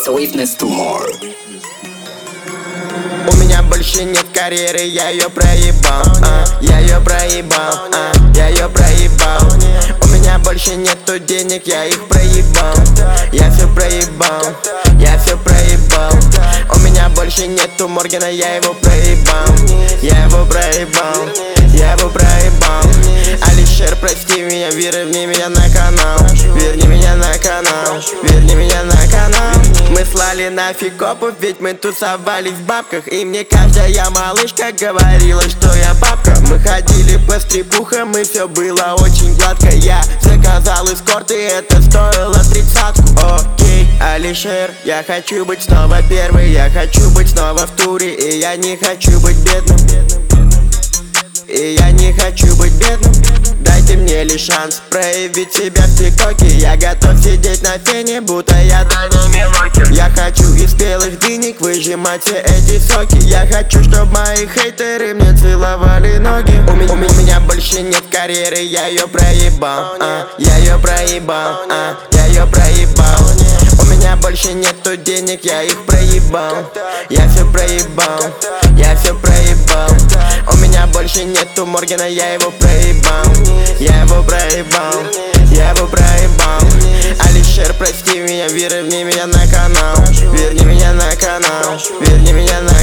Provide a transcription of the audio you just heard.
Swiftness tomorrow. У меня больше нет карьеры, я ее проебал, я ее проебал, я ее проебал. У меня больше нету денег, я их проебал, я все проебал, я все проебал. У меня больше нету Моргена, я его проебал, я его проебал, я его проебал. Алишер, прости меня, верни меня на канал, верни меня на канал, верни меня на канал. Мы слали нафиг копов, ведь мы тусовались в бабках. И мне каждая малышка говорила, что я бабка. Мы ходили по стрипухам, и все было очень гладко. Я заказал эскорт, и это стоило 30-ку. Окей, Алишер, я хочу быть снова первый, я хочу быть снова в туре. И я не хочу быть бедным, и я не хочу быть бедным. Дайте мне лишь шанс проявить себя в тиктоке. Я готов сидеть на фене, будто я Дани Милохин. Я хочу из белых дынек выжимать все эти соки. Я хочу, чтобы мои хейтеры мне целовали ноги. У меня больше нет карьеры, я ее проебал, я ее проебал, я ее проебал. У меня больше нету денег, я их проебал, я все проебал, я все проебал. У меня больше нету Моргена, я его проебал, я его проебал, я его проебал. Алишер, прости меня, верни меня на канал, верни меня на канал, верни меня на